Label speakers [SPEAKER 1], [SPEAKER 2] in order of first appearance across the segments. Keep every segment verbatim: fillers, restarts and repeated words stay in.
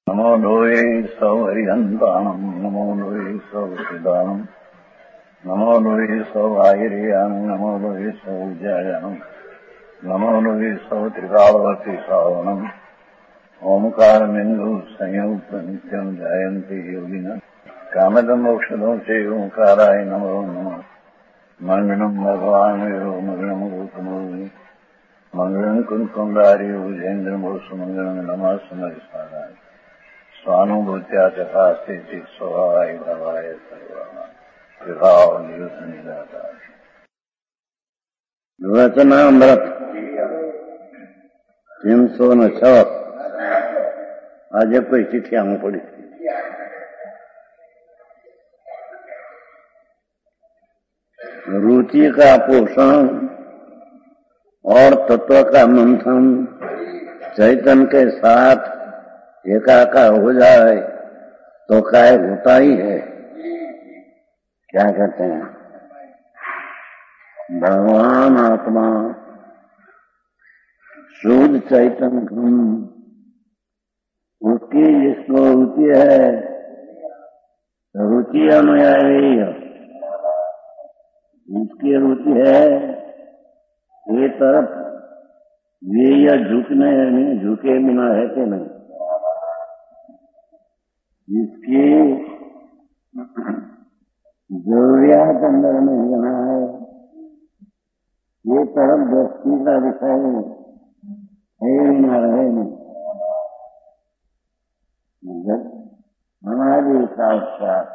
[SPEAKER 1] नमो लोये सौहरिहन्ताणम् नमो लोये सौहृदानम् नमो लोये सौभागिर्यानम् नमो लोये सौजायानम् नमो लोये सौत्रिकालवती सावनम् ओंकारमिन्दु संयुक्त नित्यम् जायन्ति योगिनः कामदम् मोक्षदम् च ओंकाराय नमो नमः मङ्गलम् भगवान् वीरो मङ्गलम् रूपमोहि मङ्गलम् कुन्कुण्डारि उजेन्द्रमोसुमङ्गलम् नमः समरिसाराय स्वानुभूत्या तथा स्थिति स्वभावाय भवाय सर्वभाव नियुक्त निराकार वचनामृत तीन सौ न छ आज कोई चिट्ठियां पड़ी रुचि का पोषण और तत्व का मंथन चैतन्य के साथ एकाकार हो जाए तो काय होता ही है। क्या कहते हैं? भगवान आत्मा शुद्ध चैतन्य घन उसकी जिसको रुचि है रुचि अनुयायी जिसकी रुचि है ये तरफ ये या झुकने नहीं झुके बिना है कि नहीं जिसकी जरूरियात अंदर में जाना है ये तरफ दृष्टि का विषय है ना रहे नहीं हमारी साक्षात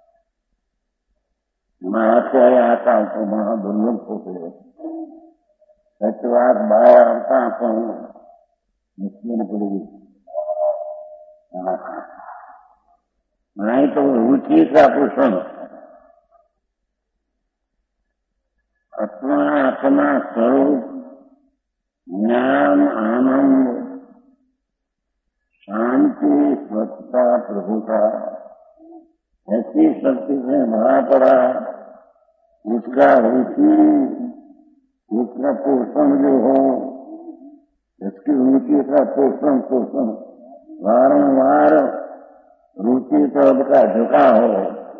[SPEAKER 1] महात्या आता तो महादुर्लभ होते सत्यवाद बाया आता तो मुश्किल पड़ेगी नहीं तो रुचि का पोषण अपना अपना स्वरूप ज्ञान आनंद शांति स्वच्छता प्रभुता ऐसी शक्ति से भरा पड़ा उसका रुचि उसका पोषण जो हो इसकी रुचि का पोषण पोषण वारंवार रुचि तरफ का झुका हो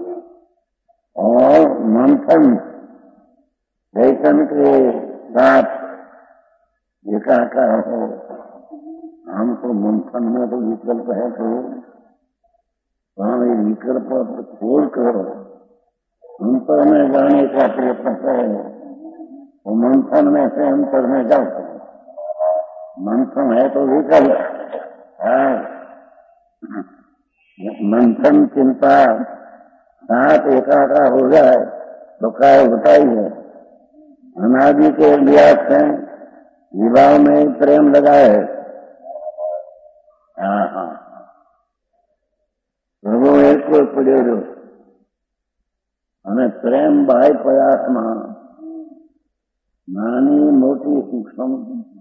[SPEAKER 1] और मंथन चैतन्य के साथ एकाकार हो। हम तो मंथन में तो विकल्प है तो हमें विकल्प छोड़ कर अंतर में जाने का प्रयत्न करें तो मंथन में से अंतर में जाते मंथन है तो विकल्प है। मंथन चिंता साथ एकाकार हो जाए तो काय होता ही है। अनादि के अभ्यास से विवाह में प्रेम लगा है। हाँ हाँ प्रभु एक को पड़े जो हमें प्रेम भाई प्रयात्मा नानी मोटी सूक्ष्म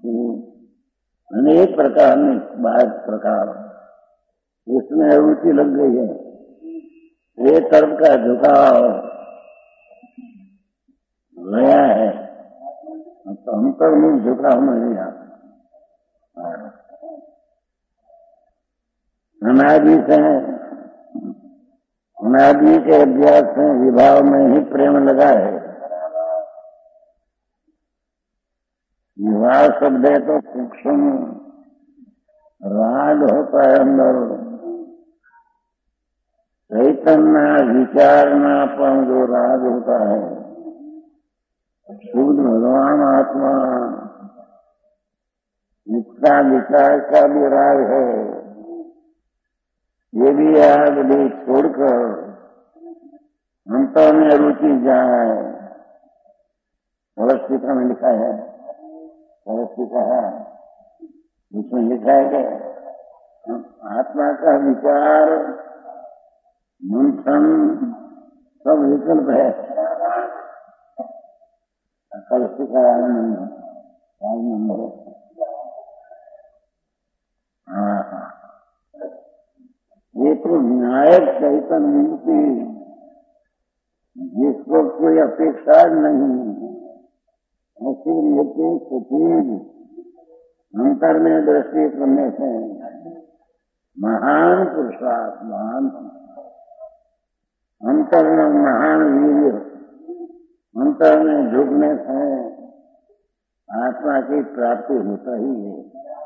[SPEAKER 1] अनेक प्रकार में बाह्य प्रकार इसमें रुचि लग गई है। ये तरफ का झुकाव गया है तो अंतर में झुकाव नहीं आता। अनादि से अनादि के अभ्यास से विभाव में ही प्रेम लगा है। विवाह शब्द है तो सूक्ष्म राग होता है अंदर चैतन्य विचारना पर जो राग होता है शुद्ध भगवान आत्मा इसका विचार का भी राग है। ये भी राग भी छोड़कर अंतर में रुचि जाए। सरस्वती में लिखा है सरस्वती है उसमें लिखा है कि आत्मा का विचार मंथन सब विकल्प है। कलसी का राज नंबर ये तो न्यायिक चैतन्य की जिसको कोई अपेक्षा नहीं ऐसी निर्देश सुधीर अंतर में दृष्टि करने से महान पुरुषार्थ, महान अंतर में महान वीर्य, अंतर में झुकने से आत्मा की प्राप्ति होता ही है।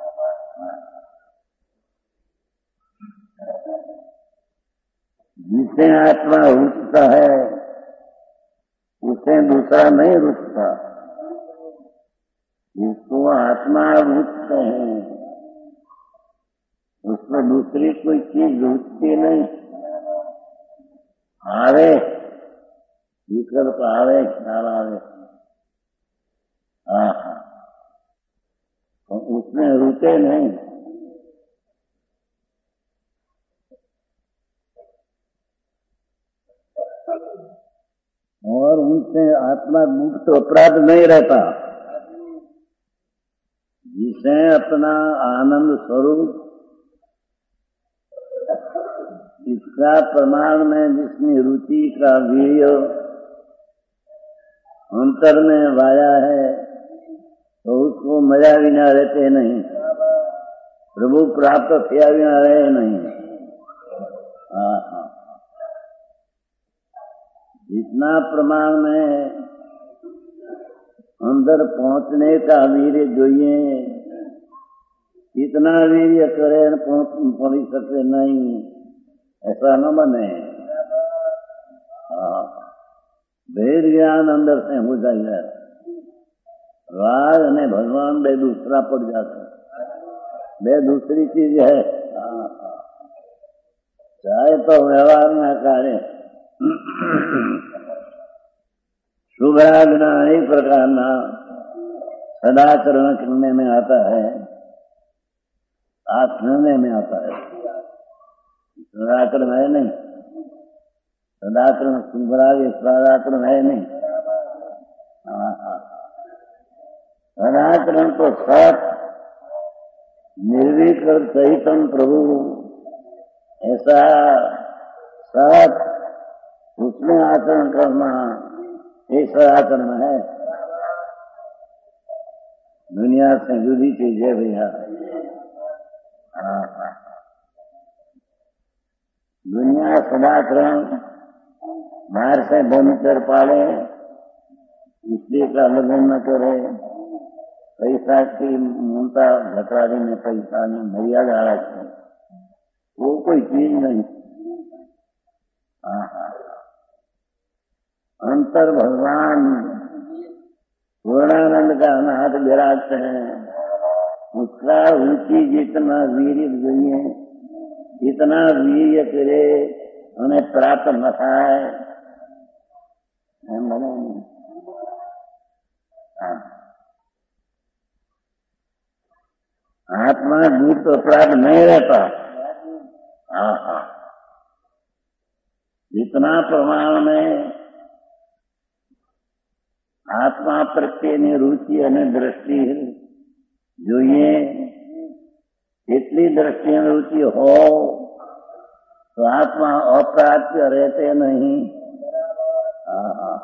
[SPEAKER 1] जिसे आत्मा रुचता है उसे दूसरा नहीं रुचता। जिसको आत्मा रुचते हैं उसमें दूसरी कोई चीज रुचती नहीं। आवे विकल्प आवे, ख्याल आवे, हाँ हाँ, तो उसमें रुके नहीं। और उनसे आत्मा मुक्त अपराध नहीं रहता। जिसे अपना आनंद स्वरूप इसका प्रमाण में जिसमें रुचि का वीर्य अंतर में वाया है तो उसको मजा बिना रहते नहीं, प्रभु प्राप्त किया बिना रहे नहीं। हाँ हाँ, जितना प्रमाण में अंदर पहुंचने का वीर्य જોઈએ, इतना वीर्य करे पहुंच सके नहीं, ऐसा न बने। हाँ, भेद ज्ञान अंदर से हो जाए, राग ने भगवान बे दूसरा पड़ जाता, बे दूसरी चीज है। हाँ हाँ, चाहे तो व्यवहार न कार्य शुभ रागना एक प्रकार ना सदाचरण करने में आता है, आचरण में आता है। सदाचरण है नहीं, सदाचरण शुभ राग सदाचरण है नहीं। हाँ हाँ, सदाचरण तो सत निर्विकल्प चैतन्य प्रभु ऐसा सत, उसमें आचरण करना एक सदाचरण है। दुनिया से जुदी चीज है भैया। हाँ हाँ, दुनिया सदाचरण बाहर से बंद कर पाले, इसलिए का लगन न करे, पैसा की ममता घटाड़ी में पैसा में मर्यादा रखे, वो कोई चीज नहीं। हाँ हाँ, अंतर भगवान पूर्णानंद का अनाथ विराजते हैं, उसका रुचि जितना वीर्य જોઈએ इतना वीर्य करे उन्हें प्राप्त न થાય એમ બને નહીં। आत्मा दूर तो अपराध नहीं रहता। हाँ हाँ, जितना प्रमाण में आत्मा प्रत्येની रुचि અને दृष्टि જોઈએ, એટલી दृष्टि અને रुचि हो तो आत्मा अप्राप्य रहते नहीं। हाँ हाँ,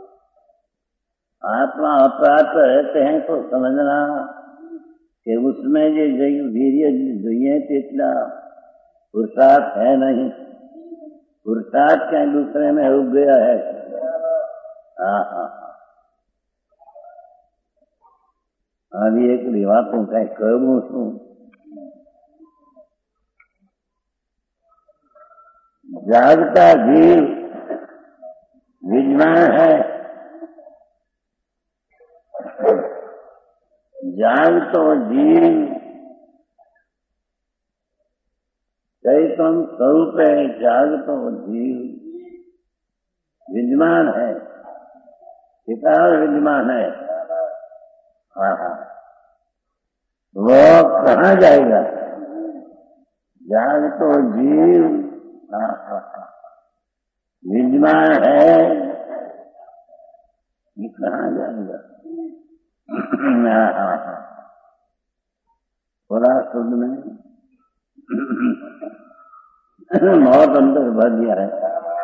[SPEAKER 1] आत्मा अप्राप्य रहते हैं तो समझना कि उसमें जो वीर्य જોઈએ તેટલા पुरुषार्थ है नहीं, पुरुषार्थ कहीं दूसरे में रुक गया है। हाँ हाँ, अभी एक वातों कहीं कहूँ છું, जागता जीव विद्वान है, जागतो जीव चैतन्य स्वरूप है, जागतो जीव विद्वान है, पिता विद्वान है। हाँ हाँ, वो कहाँ जाएगा? जागतो जीव हाँ हाँ हाँ विद्वान है, ये कहाँ जाएगा? हाँ हाँ हाँ, थोड़ा शुद्ध में बहुत अंतर भर दिया है।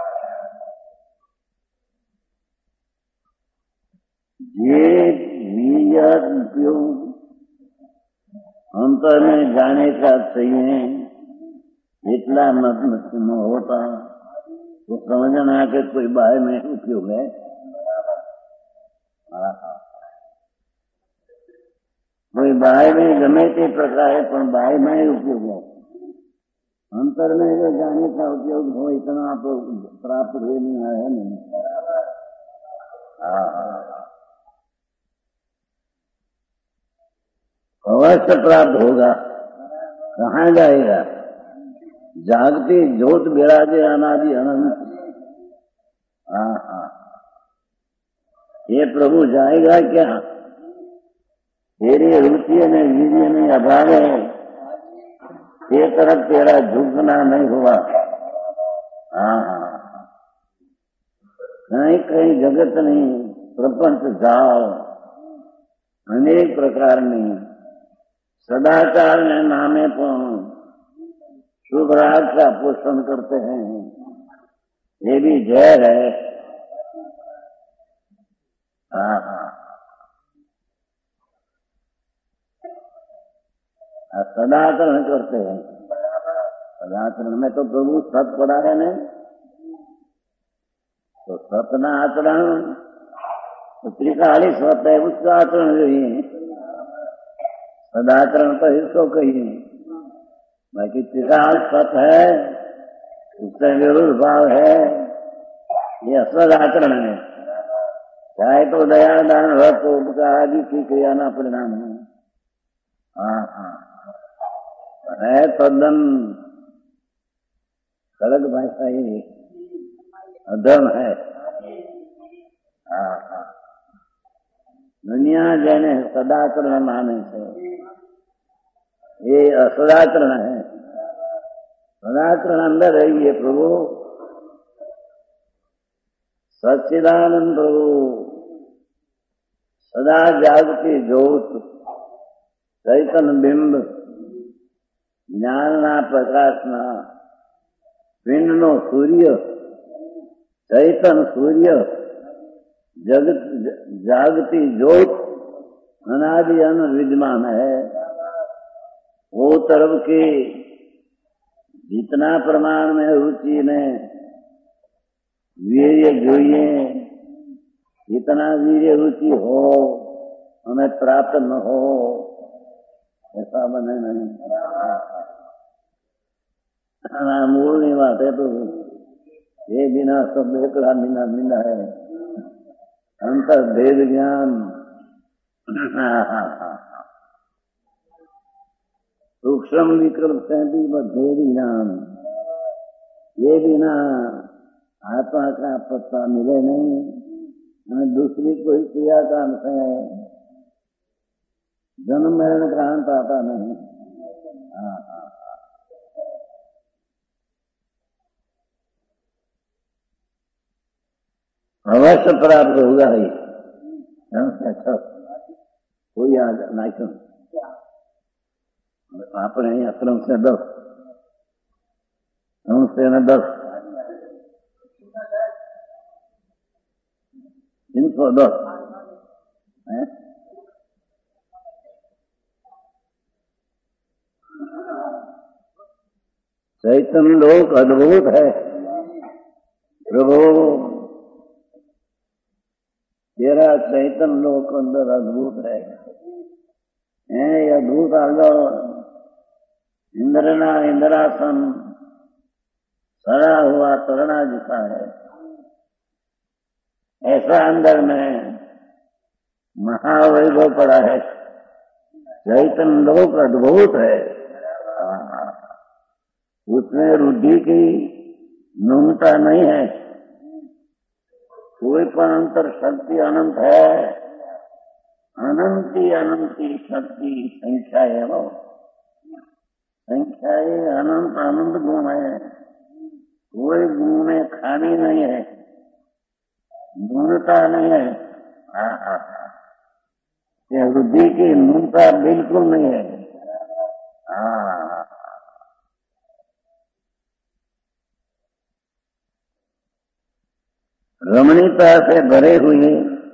[SPEAKER 1] ये बीजक उपयोग अंतर में जाने का चाहिए, इतना मत न होता तो समझना के कोई बाय में उपयोग है। कोई बाय में गमे ते प्रकार है पर बाय में उपयोग है। अंतर में जो जाने का उपयोग हो इतना तो प्राप्त हो नहीं है नहीं। अवश्य प्राप्त होगा। कहाँ जाएगा? जागती ज्योत विराजे अनादि अनंत। हाँ हाँ, ये प्रभु जाएगा क्या? तेरी रुचि में वीर्य में अभाव है, ये तरफ तेरा झुकना नहीं हुआ। हाँ हाँ, कहीं कहीं जगत नहीं, प्रपंच जाओ अनेक प्रकार नहीं, सदाचार में नामे पर शुभ राग का पोषण करते हैं, ये भी जहर है। हाँ हाँ, सदाचरण करते हैं। सदाचरण में तो प्रभु सत पड़ा है नहीं, तो सतना आचरण तो त्रिकाली सत है, उसका आचरण जो है सदाचरण तो इसको कहिए। बाकी त्रिकाल सत है, उससे विरुद्ध भाव है, ये असद आचरण है। चाहे तो दया दान भक्त उपकार आदि की क्रिया ना परिणाम है। हाँ हाँ, है तद्दन सड़क भाषा ही अधम है। हाँ हाँ, दुनिया जैने सदाचरण माने से ये असदाचरण है। सदाचरण अंदर है ये प्रभु सच्चिदानंद प्रभु, सदा जागती ज्योत, चैतन्य बिंब, ज्ञानना प्रकाशना, पिंडनो सूर्य, चैतन्य सूर्य, जगत जागती ज्योत, अनादि अनंत विद्यमान है। वो तरफ के जितना प्रमाण में रुचि में वीर्य जोइए, जितना वीर्य रुचि हो हमें प्राप्त न हो ऐसा बने नहीं। मूल नहीं बात है तो ये बिना सब एकड़ा बिना बिना है अंतर भेद ज्ञान। सूक्ष्म विक्रम सैंती भेद ज्ञान, ये बिना आत्मा का पत्ता मिले नहीं। हमें दूसरी कोई क्रिया का अंश है, जन्म मरण का अंत आता नहीं। हाँ हाँ, अवश्य प्राप्त होगा ही। अच्छा कोई आज नाचन अपने अक्रम से दस से न दस तीन सौ दस है। चैतन्य लोक अद्भुत है प्रभु, तेरा चैतन्य लोक अंदर अद्भुत है। ये अद्भुत आगो इंद्रना इंद्रासन सड़ा हुआ तरणा जैसा है, ऐसा अंदर में महावैभव पड़ा है। चैतन्य लोक अद्भुत है, उसमें रुद्धि की न्यूनता नहीं है, कोई पर अंतर शक्ति अनंत है। अनंती अनंती शक्ति संख्या है, वो संख्या है, अनंत अनंत गुण है, कोई गुण में खामी नहीं है, न्यूनता नहीं है। हाँ हाँ, ये रुद्धि की न्यूनता बिल्कुल नहीं है। हाँ, रमणीयता से भरे हुए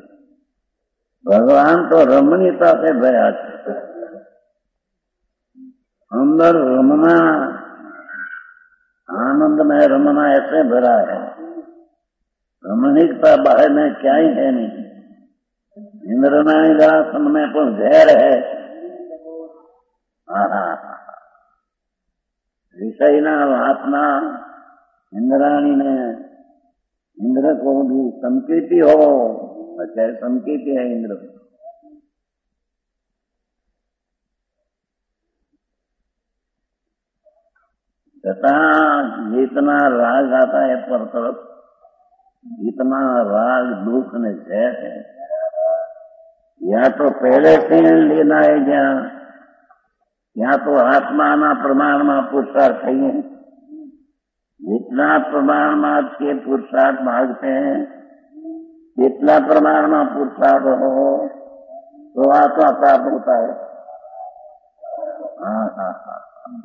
[SPEAKER 1] भगवान तो रमणीयता से भरा, अंदर रमना आनंद में रमना ऐसे भरा है, रमणीकता बाहर में क्या ही है नहीं। इंद्रनायगासन में तो जहर है। विषय ना आत्मा इंद्राणी ने इंद्र को भी संकेती हो, अच्छा संकेती है इंद्र। तथा जितना राग आता है पर तरफ, जितना राग दुख ने जहर है, या तो पहले से लेना है ज्ञान, या तो आत्मा प्रमाण में पुरुषार्थ चाहिए। जितना प्रमाण मात्र के पुरुषार्थ भागते हैं, जितना प्रमाण में पुरुषार्थ हो तो आत्मा प्राप्त होता है। हाँ हाँ हाँ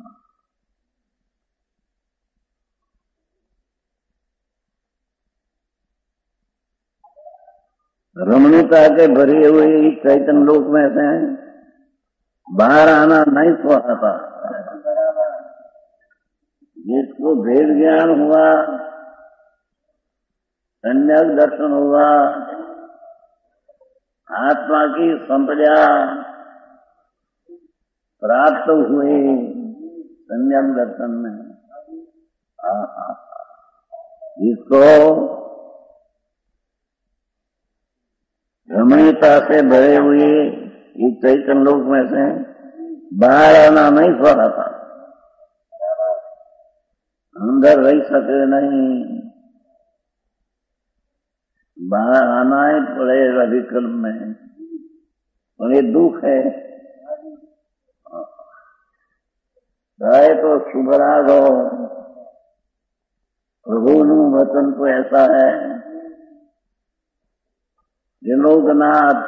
[SPEAKER 1] रमणीयता के भरी हुई चैतन्य लोक में से बाहर आना नहीं चाहता। जिसको भेद ज्ञान हुआ, सम्यक दर्शन हुआ, आत्मा की संप्रदा प्राप्त हुए सम्यक दर्शन में, जिसको रमणीयता से भरे हुए इस चैतन्य लोक में से बाहर आना नहीं चाहता, अंदर रह सके नहीं, बाहर आना ही पड़ेगा विकल्प में। और ये दुख है, चाहे तो शुभराग हो, प्रभु वचन तो ऐसा है, त्रिलोकनाथ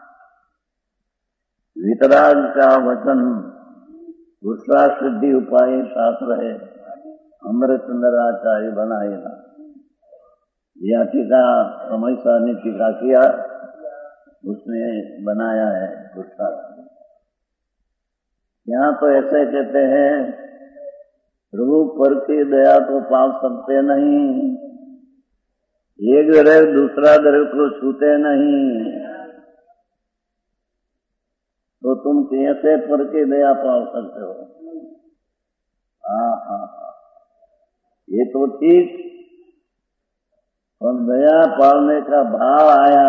[SPEAKER 1] वितराग का वचन दूसरा सिद्धि उपाय शास्त्र है, अमृतचंद्राचार्य बनाएगा। यह टीका समय शाह ने टीका किया, उसने बनाया है दूसरा। यहाँ तो ऐसे कहते हैं, प्रभु पर की दया तो पा सकते नहीं, एक ग्रह दूसरा ग्रह को छूते नहीं, तो तुम कैसे पर की दया पा सकते हो? हाँ हाँ ये तो ठीक, पर दया पालने का भाव आया,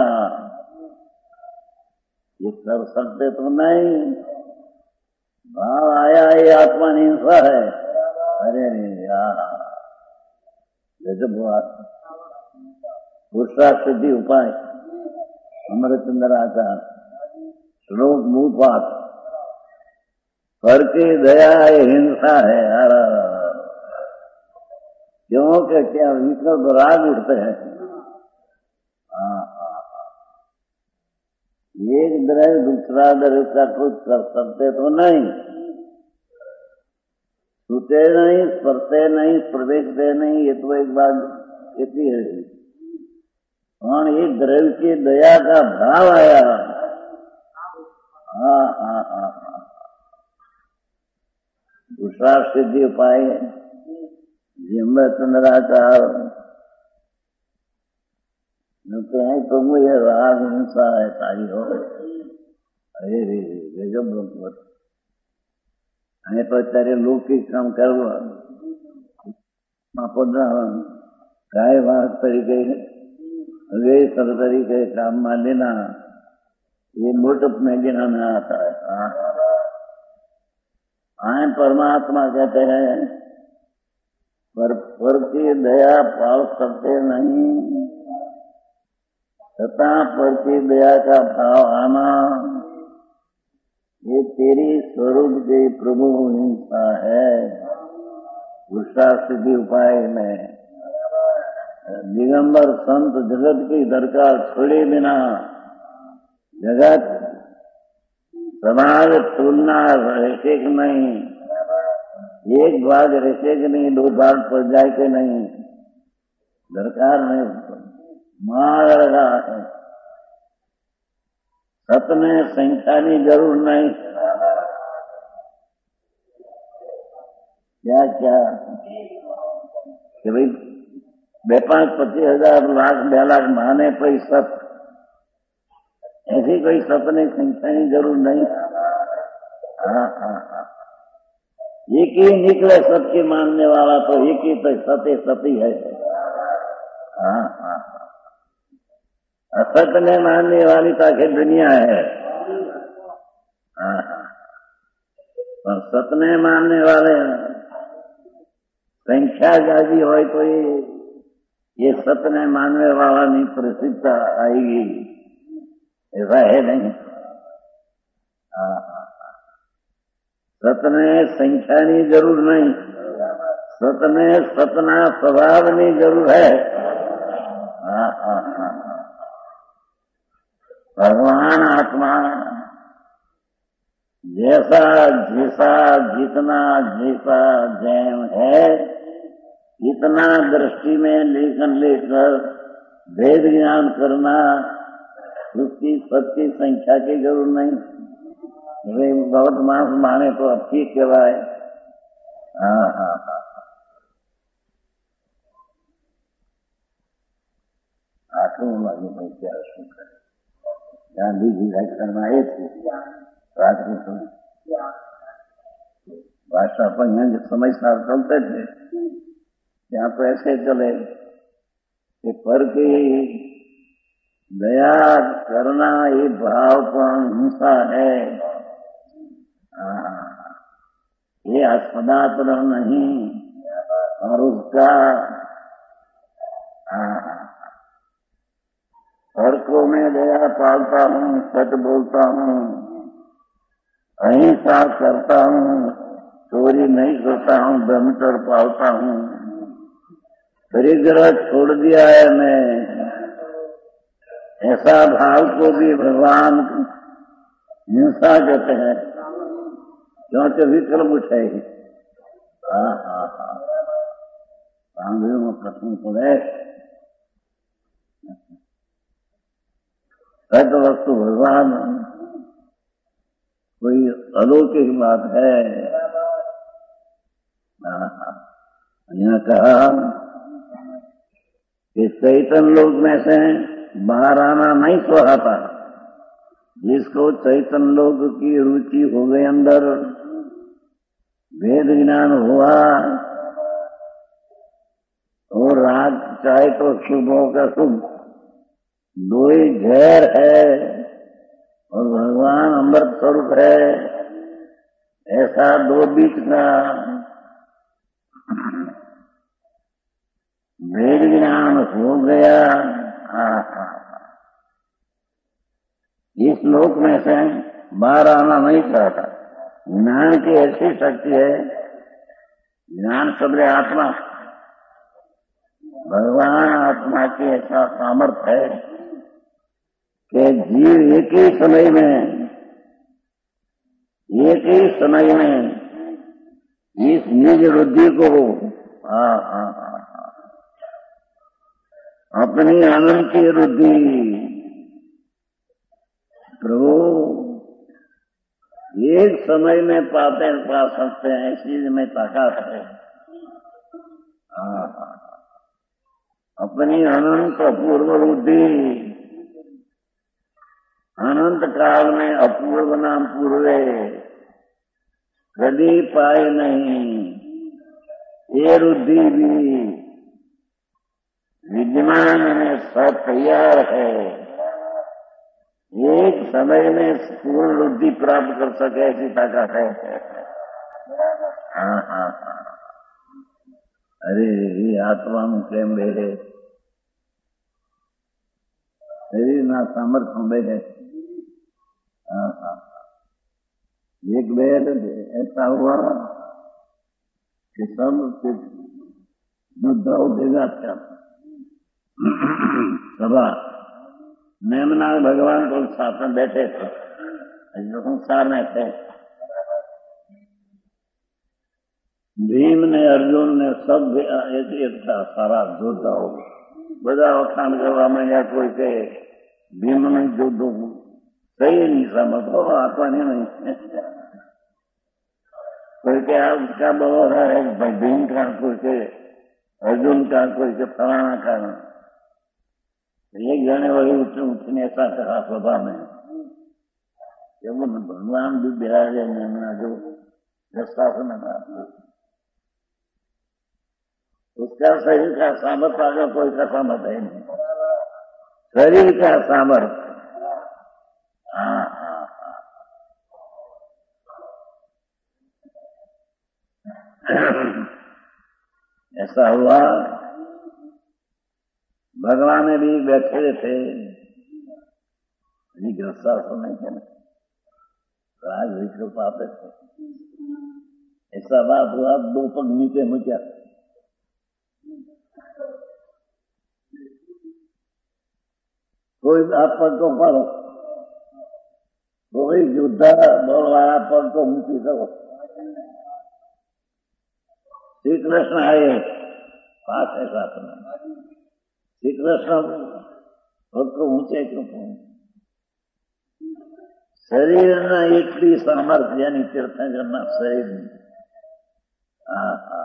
[SPEAKER 1] ये कर सकते तो नहीं, भाव आया, ये आत्महिंसा है। अरे यार गजब बात। दूसरा सिद्धि उपाय अमृतचंद्राचार्य श्लोक मूल पाठ, करके दया ये हिंसा है। क्योंकि क्या विकल्प राग उठते हैं। एक द्रव्य दूसरा द्रव्य का कुछ कर सकते तो नहीं, छूते नहीं, स्पर्शे नहीं, प्रवेश दे नहीं, ये तो एक बात इतनी है। और एक द्रव्य की दया का भाव आया। हाँ हाँ हाँ हाँ दूसरा सिद्धि उपाय अमृतचंद्राचार्य कहें तो मुझे राग हिंसा है तारी हो। अरे रे रे गजब लोग हमें तो तेरे लौकिक काम करवा गाय बात तरीके वे सब तरीके काम मान लेना, ये मोटप में गिना में आता है। आए परमात्मा कहते हैं, पर पर की दया पाल सकते नहीं, तथा पर की दया का भाव आना ये तेरी स्वरूप की प्रभु हिंसा है। दूसरा सिद्धि उपाय में दिगंबर संत जगत की दरकार छोड़े बिना जगत समाज तुलना रेखे के नहीं, एक भाग रेखे के नहीं, दो भाग पर जाए के नहीं, दरकार नहीं मार लगा है। सत में संख्या की जरूर नहीं। क्या क्या कि भाई बे पांच पच्चीस हजार लाख बे लाख माने कोई सत, ऐसी कोई सपने संख्या की जरूर नहीं। हाँ हाँ हाँ, एक ही निकले सत्य मानने वाला तो एक ही तो सत्य सती है। हाँ हाँ, असत ने मानने वाली ताकि दुनिया है। हाँ हाँ, और सतने मानने वाले संख्या ज्यादा हो तो ये ये सतने मानने वाला नहीं प्रसिद्ध आएगी, ऐसा है नहीं। हाँ हाँ, सतने संख्या नहीं जरूर नहीं, सतने सतना स्वभाव नहीं जरूर है। हाँ हाँ हाँ, भगवान आत्मा जैसा जैसा जितना जैसा जैम है इतना दृष्टि में लेकर लेकर भेद ज्ञान करना, उसकी सच्ची संख्या की जरूर नहीं। बहुत मांस माने तो अब ठीक कहवाए। हाँ हाँ हाँ, आठों वाले में क्या सुन करे गांधी जी व्याख्यान आए थे रात को, तो भाषा पर यहाँ समय साथ चलते थे, यहाँ तो ऐसे चले कि पर की दया करना ये भाव पर हिंसा है। ये अस्पदात्र नहीं, और उसका सड़कों में दया पालता हूँ, सच बोलता हूँ, अहिंसा करता हूँ, चोरी नहीं करता हूँ, ब्रह्मचर्य पालता हूँ, परिग्रह छोड़ दिया है मैं, ऐसा भाव को भी भगवान हिंसा कहते हैं, क्योंकि विक्रम उठेगी। हाँ हाँ हाँ, गांधी में प्रश्न पड़े सत वस्तु भगवान कोई अलौकिक बात है। यहाँ कहा कि चैतन्य लोक में से बाहर आना नहीं सुहाता, जिसको चैतन्य लोक की रुचि हो गई, अंदर वेद ज्ञान हुआ, और राग चाहे तो शुभ हो का शुभ, दो ही झेर है और भगवान अमृत स्वरूप है, ऐसा दो बीच का वेद ज्ञान हो गया। इस लोक में से बाहर आना नहीं चाहता। ज्ञान की ऐसी शक्ति है, ज्ञान सबले आत्मा, भगवान आत्मा की ऐसा सामर्थ्य है कि जीव एक ही समय में एक ही समय में इस निज बुद्धि को आ, आ, आ, अपनी आनंद की रुद्धि प्रभु एक समय में पाते पा सकते हैं, ऐसी में ताकत है। अपनी अनंत अपूर्व बुद्धि अनंत काल में अपूर्व नाम पूर्वे कभी पाए नहीं, ये रुद्धि भी विद्यमान में सब तैयार है, एक समय में पूर्ण रुद्धि प्राप्त कर सके ऐसी ताकत है। हाँ हाँ हाँ, अरे ये आत्मा में केम बेरे शरीर ना सामर्थ्य बेरे। हाँ हाँ, एक बेर ऐसा हुआ कि सब युद्ध उठेगा क्या सभा, मेमनाथ भगवान को साथ में बैठे थे, संसार में थे, भीम ने अर्जुन ने सब एक एक था, सारा योद्धा हो गया, બધા વખાણ કરવા માંડ્યા, કોઈ કહે ભીમનું યુદ્ધ સહી नहीं समझो, आत्मा नहीं, कोई के उसका बहुत है भीम का, कोई के अर्जुन का कोई के फलाना कारण एक जने वही उठ उठने ऐसा कहा सभा में कि वो भगवान भी बिराजे में जो दस्तासन उसका शरीर का सामर्थ्य आगे कोई का सामर्थ्य है नहीं, शरीर का सामर्थ्य। हाँ हाँ हाँ ऐसा हुआ। भगवान भी बैठे थे, गिरफ्तार सुने थे, राज विष्णु पाते थे। ऐसा बात हुआ, दो पग नीचे मुझा कोई आप पग को पढ़ो, कोई युद्ध बोल वाला पग को नीचे करो। श्री कृष्ण आए पास है साथ में, श्री कृष्ण पग को ऊंचे क्यों पहुंचे? शरीर न एकली सामर्थ्य यानी તીર્થંકરના શરીર હા હા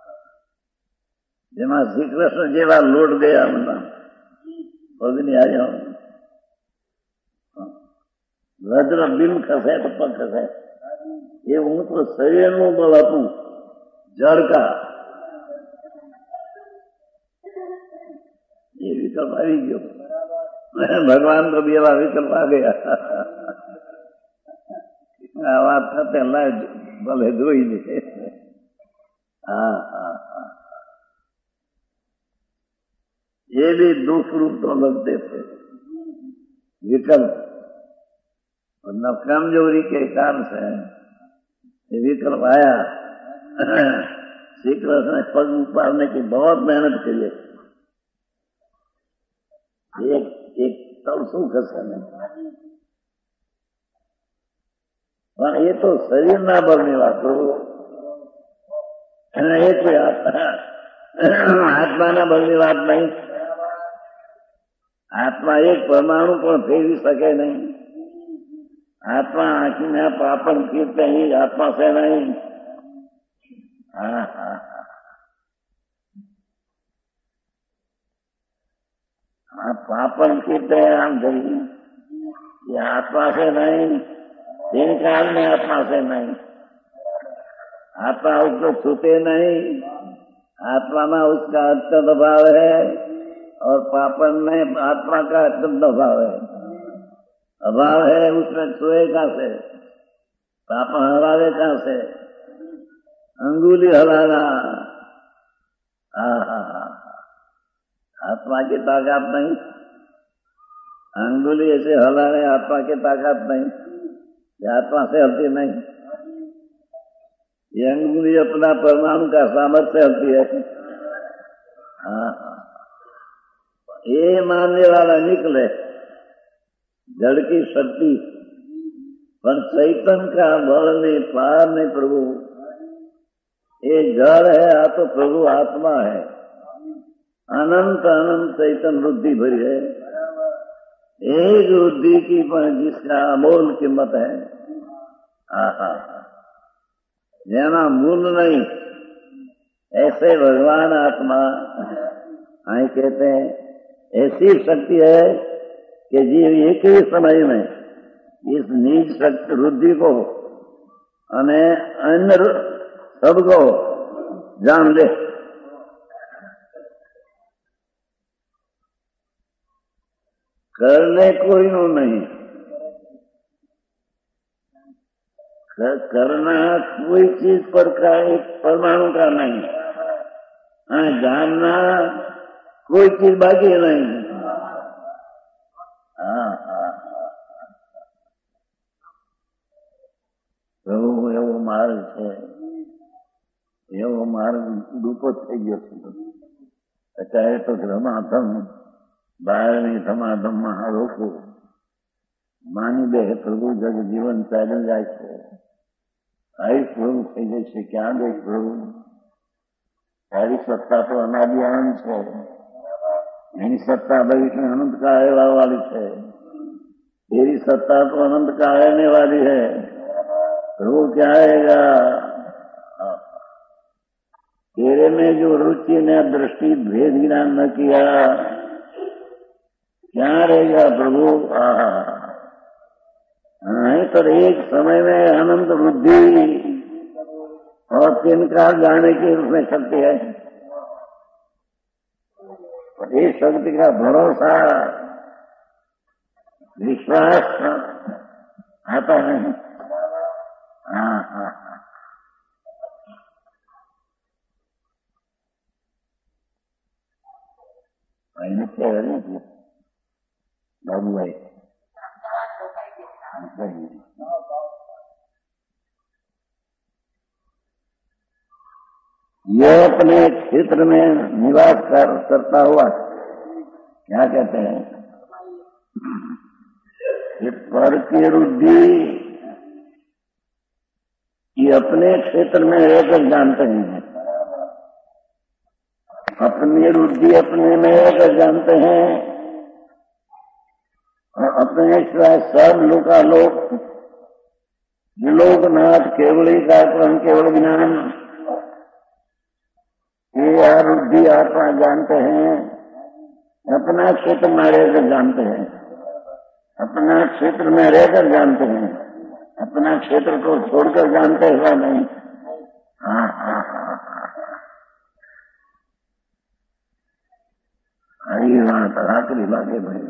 [SPEAKER 1] જેમાં શ્રી કૃષ્ણ જેવા લોટ ગયા બધા પગની આવ્યા વજ્ર બિન ખસે તો પગ ખસે એવું તો શરીરનું બળ હતું જડકા એ વિકલ્પ આવી ગયો। ભગવાન તો બેવા વિકલ્પ આ ગયા। આ વાત થતે લાજ ભલે જોઈ લે। હા હા હા ये भी दुख रूप तो लगते थे विकल्प, और न कमजोरी के कारण से ये विकल्प आया। श्री कृष्ण ने पग उतारने की बहुत मेहनत की है, एक एक तलसू खसने, पर ये तो शरीर ना बढ़ने वाला ये कोई आत्मा ना बढ़ने वाला नहीं। आत्मा एक परमाणु पण फेरी सके नहीं। आत्मा आंखी में पापन कीर्ते ही आत्मा से नहीं। हाँ हाँ हाँ पापन कीर्ते आम गई ये आत्मा से नहीं, दिन काल में आत्मा से नहीं। आत्मा उसको छूते नहीं, आत्मा में उसका अत्यंत भाव है और पापन में आत्मा का अत्यंत अभाव है। अभाव है उसमें सोए कहाँ से, पापन हरावे कहाँ से, अंगुली हलाना आत्मा की ताकत नहीं। अंगुली ऐसे हलाने आत्मा की ताकत नहीं, ये आत्मा से हलती नहीं। ये अंगुली अपना परमाणु का सामर्थ्य हलती है। हाँ ये मानने वाला निकले जड़ की शक्ति, पर चैतन्य का बल नहीं, पार नहीं। प्रभु ये जड़ है, आ तो प्रभु आत्मा है, अनंत अनंत चैतन्य बुद्धि भरी है। एक बुद्धि की पर जिसका अमोल कीमत है। आहा जेना मूल नहीं ऐसे भगवान आत्मा आई कहते हैं ऐसी शक्ति है कि जीव एक ही समय में इस नीच शक्ति रुद्धि को अने अन्य सबको जान ले। करने कोई नो नहीं, करना कोई चीज पर का एक परमाणु का नहीं, हाँ जानना कोई चीज बाकी नहीं। हाँ हाँ प्रभु एवो मार्ग है, एवो मार्ग डूपो થઈ ગયો છે। અત્યારે તો ધમાધમ બહારની ધમાધમમાં લોકો માની દે પ્રભુ જગ જીવન ચાલી જાય છે, આયુષ પ્રભુ થઈ જશે। ક્યાં દે પ્રભુ, તારી સત્તા તો અનાદિ અનંત છે, એની સત્તા ભવિષ્ય અનંત કાળ રહેવા वाली છે, तेरी सत्ता तो अनंत काल रहने वाली है। प्रभु क्या आएगा, तेरे सत्य में जो रुचि ने दृष्टि भेद ज्ञान न किया, क्या रहेगा प्रभु? नहीं तो एक समय में अनंत बुद्धि और तीन काल जाने की उसमें शक्ति है। इस शक्ति का भरोसा विश्वास आता नहीं। हाँ हाँ हाँ, बाबू भाई यह अपने क्षेत्र में निवास कर, करता हुआ क्या कहते हैं, पर की रुद्धि ये अपने क्षेत्र में रहकर जानते हैं, अपनी रुद्धि अपने में रहकर जानते हैं और अपने सिवाय सब लोका लोक लोकनाथ केवली का केवल ज्ञान ये रुद्धि आत्मा जानते हैं, अपना क्षेत्र में रहकर जानते हैं, अपना क्षेत्र में रहकर जानते हैं, अपना क्षेत्र को छोड़कर जानते हुआ नहीं। हाँ हाँ हाँ हरी बात आखिरी बातें भाई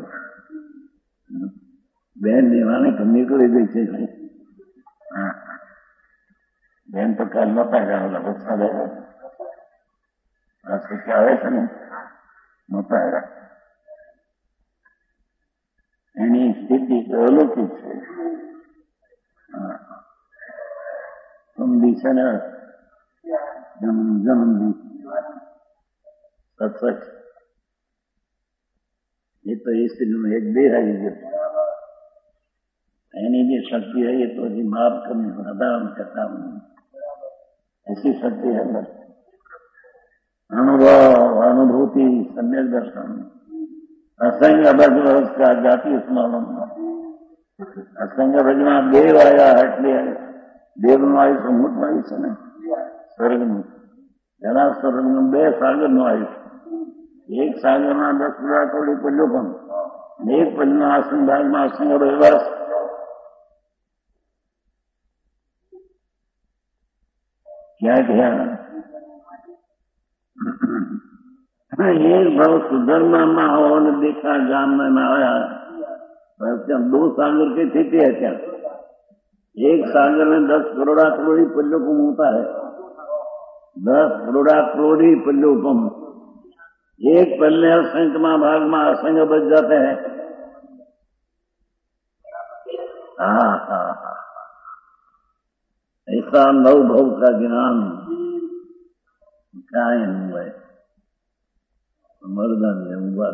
[SPEAKER 1] बहन निवाने तो निकली गई थी। हाँ बहन तो कल न पाएगा वाला गुस्सा देगा आपको क्या है नहीं न पाएगा એની સ્થિતિ અલૌકિક છે। तुम दिशा जन्म जन्म दी सच ये तो इस दिन में एक देह है जो यानी ये शक्ति है, ये तो जी माफ करने को आदान करता हूँ, ऐसी शक्ति है अंदर। अनुभव अनुभूति सम्यक दर्शन असंग भज का जाति स्मरण असंग भजમાં દેવ આયા એટલે દેવનું આયુષ્ય મોટું આયુષ્ય ને સ્વર્ગનું જરા સ્વર્ગનું બે સાગરનું આયુષ્ય, એક સાગરમાં દસ હજાર કરોડ પલ્લોપન, એક પલ્લના આસન ભાગમાં અસંગ રહેવાસ। क्या क्या एक भाव सुधर्मा माहौल देखा गाम में आया, दो सागर की स्थिति है क्या? एक सागर में दस करोड़ा करोड़ी पल्लोपम होता है, दस करोड़ा करोड़ी पल्लोपम, एक पल्ले असंख्य भाग में असंख्य बच जाते हैं। हाँ हाँ हाँ ऐसा नव भव का ज्ञान कायम हुआ है मर्दन हुआ।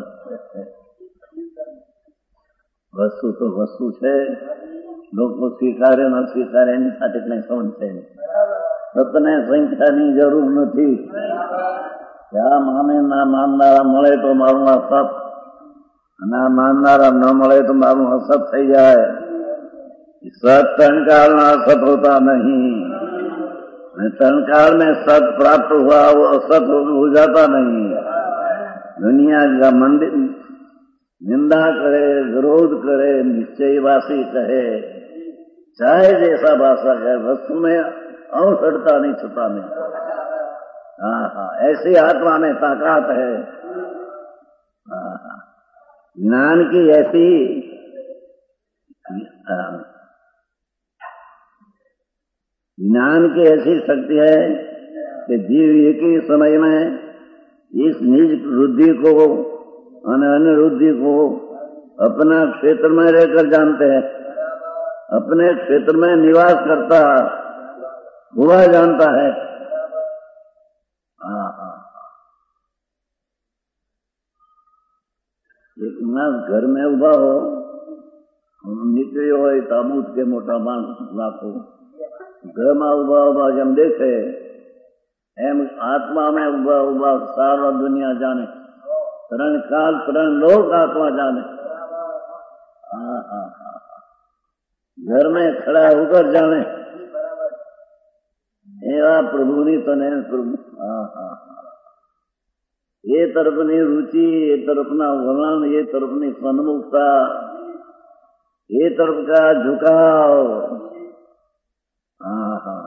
[SPEAKER 1] वस्तु तो वस्तु है, लोग को स्वीकारे न स्वीकारे એની સાથે કઈ સંબંધ છે નહીં। સતને સંખ્યાની જરૂર નથી, क्या માને ના માનનારા મળે તો મારું આ સત, ના માનનારા ન મળે તો મારું અસત થઈ જાય। सत तनकाल में असत होता नहीं, तनकाल में सत प्राप्त हुआ वो असत हो जाता नहीं। दुनिया का मंदिर निंदा करे, विरोध करे, निश्चयवासी कहे, चाहे जैसा भाषा कहे, वस्तु में अंश हटता नहीं, छुपा नहीं। हाँ हाँ ऐसी आत्मा में ताकत है। हाँ हाँ ज्ञान की ऐसी ज्ञान की ऐसी शक्ति है कि जीव एक ही समय में इस निज रुद्धि को और अन्य रुद्धि को अपना क्षेत्र में रहकर जानते हैं, अपने क्षेत्र में निवास करता हुआ जानता है। हाँ हाँ एक मानस घर में उभा हो, निकली हो ताबूत के मोटा मानस लाखों घर में उभा उभा जब देखे एम आत्मा में उभा उभा सारा दुनिया जाने, तरण काल तरण लोक आत्मा जाने। हाँ हाँ हाँ घर में खड़ा होकर जाने एवा प्रभु नहीं तो नहीं प्रभु। हाँ हाँ हाँ ये तरफ नहीं रुचि, ये तरफ ना वलन, ये तरफ नहीं सन्मुखता, ये तरफ का झुकाव। आहा,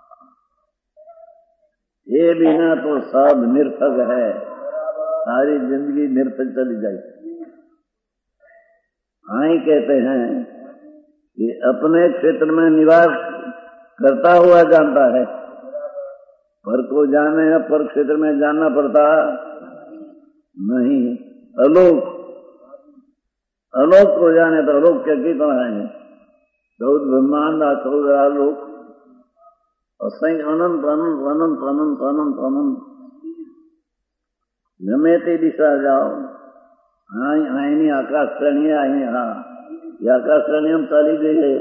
[SPEAKER 1] ये बिना तो सब निर्थक है, सारी जिंदगी निर्थक चली जाएगी। हाँ ही कहते हैं कि अपने क्षेत्र में निवास करता हुआ जानता है, पर को जाने है, पर क्षेत्र में जानना पड़ता नहीं। अलोक अलोक को जाने तो अलोक क्या की तो है, चौदह ब्रह्मांड चौदह आलोक, असंख्य अनंत अनंत अनंत अनंत अनंत अनंत। गमे ते दिशा जाओ, आई आईनी आकाश श्रेणी आई, हाँ ये आकाश श्रेणी हम चाली गई है,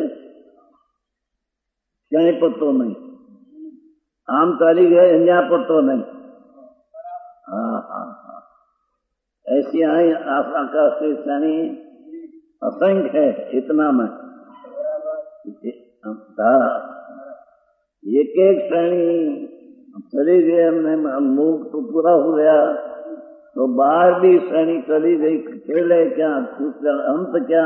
[SPEAKER 1] क्यां पत्तो नहीं, आम चाली गए यहाँ पत्तो नहीं। हाँ हाँ हाँ, ऐसी आई आकाश की श्रेणी असंख्य है, इतना में एक एक श्रेणी चली गई, हमने लोग तो पूरा हो गया, तो बाहर भी श्रेणी चली गई, खेले क्या अंत क्या।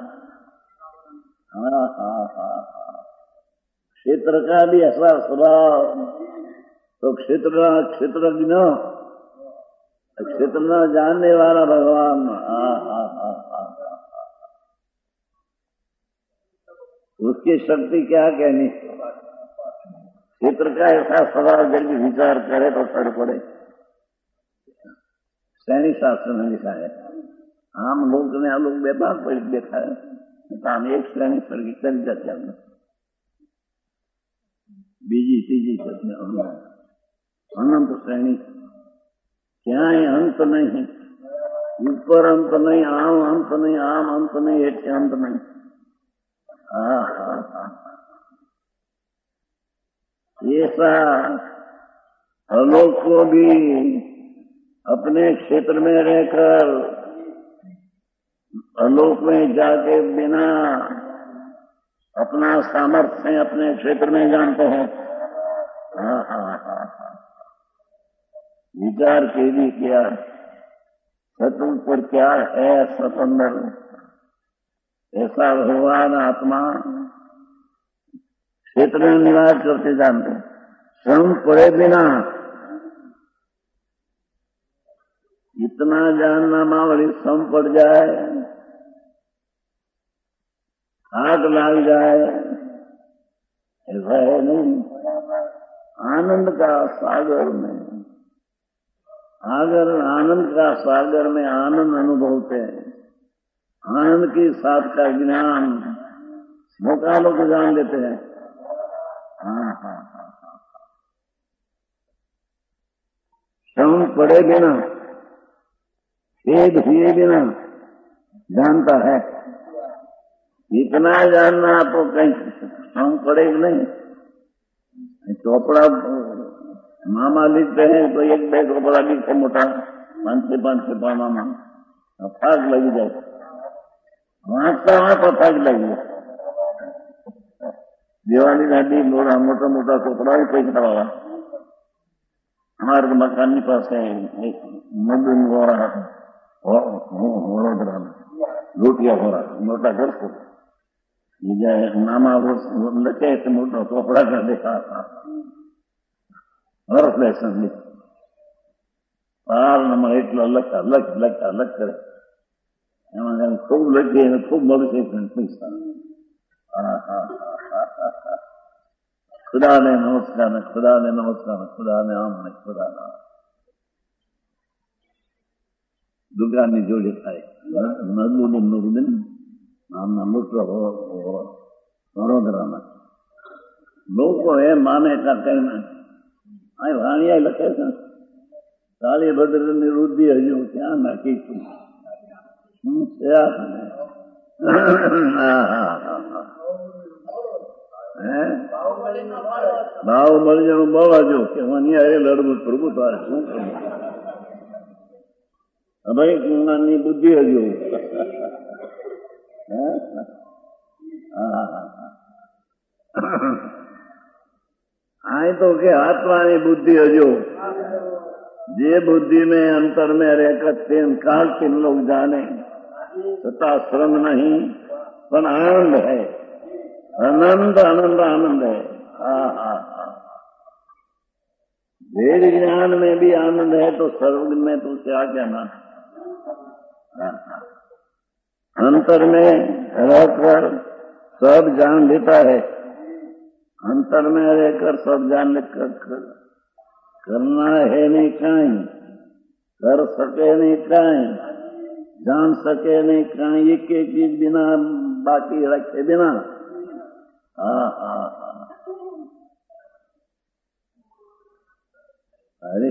[SPEAKER 1] हाँ हाँ हाँ हाँ, क्षेत्र का भी ऐसा स्वभाव, तो क्षेत्र क्षेत्र न क्षेत्र न जानने वाला भगवान। हाँ हाँ हाँ हाँ, उसकी शक्ति क्या कहनी। क्षेत्र का ऐसा स्वभाव जब भी विचार करे तो सड़ पड़े। सैनी शास्त्र में लिखा है, आम लोग ने हम लोग व्यापार पर देखा है, तो हम एक श्रेणी पर चल जाते हैं, बीजी तीजी चलते अनंत श्रेणी, क्या है अंत नहीं, ऊपर अंत नहीं, आम अंत नहीं, आम अंत नहीं, हेठ अंत नहीं। हाँ हाँ हाँ, ऐसा अलोक को भी अपने क्षेत्र में रहकर अलोक में जाके बिना अपना सामर्थ्य अपने क्षेत्र में जानते हैं। हाँ हाँ हाँ हाँ, विचार के लिए किया सतुल पर क्या है स्वतंत्र, ऐसा भगवान आत्मा क्षेत्र में निवास करते जानते, श्रम पड़े बिना इतना जानना मावड़ी श्रम पड़ जाए, आग लग जाए, ऐसा है नहीं। आनंद का सागर में, आगर आनंद का सागर में आनंद अनुभवते हैं, आनंद की साथ का ज्ञान मौका लोग जान लेते हैं। हाँ हाँ हाँ हाँ, श्रम पड़े बिना, खेद हुए बिना जानता है। इतना जानना तो कहीं श्रम पड़ेगा नहीं। चौपड़ा मामा लिखते हैं तो एक बैग चौपड़ा लिखते मोटा पांच से पांच से पाना मां फाग लगी जाए, वाँचता वहां पर फाग लगी जाए। दिवाली दादी लोड़ा मोटा मोटा चौपड़ा भी पैसा वाला हमारे मकान के पास है, एक मजदूर हो रहा था वडोदरा में, रोटियां हो रहा मोटा घर को नामा लगे तो मोटो चौपड़ा कर देखा था, हर लेसन लिख पाल नम एट लग लग लग लग करे एम खूब लगे खूब मरे पैसा। खुदा ने नमस्कार, खुदा ने नमस्कार, खुदा ने आम ने खुदा ना दुर्गानी जोड़े थाय नजरुद्दीन नूरुद्दीन नाम मित्र हो वडोदरा में लोगों એ માને का કઈ આ વાણિયા લખે છે કાળી ભદ્રની વૃદ્ધિ હજુ ક્યાં નાખી છું ભાવ મળી જવાનું બોલાજો કે મને અરે લડવું પ્રભુ તારે શું કરવું ભાઈ ની બુદ્ધિ હજુ આય તો કે આત્માની બુદ્ધિ હજુ जे बुद्धि में अंतर में रहकर तीन काल तीन लोग जाने तथा श्रम नहीं, पर आनंद है, आनंद आनंद आनंद है। हा हा हा वेद ज्ञान में भी आनंद है तो सर्वज्ञ में तो क्या कहना। अंतर में रहकर सब जान लेता है, अंतर में रहकर सब जान लेकर करना है नहीं काई, कर सके नहीं काई, जान सके नहीं काई, एक एक चीज बिना बाकी रखे बिना। हा हा अरे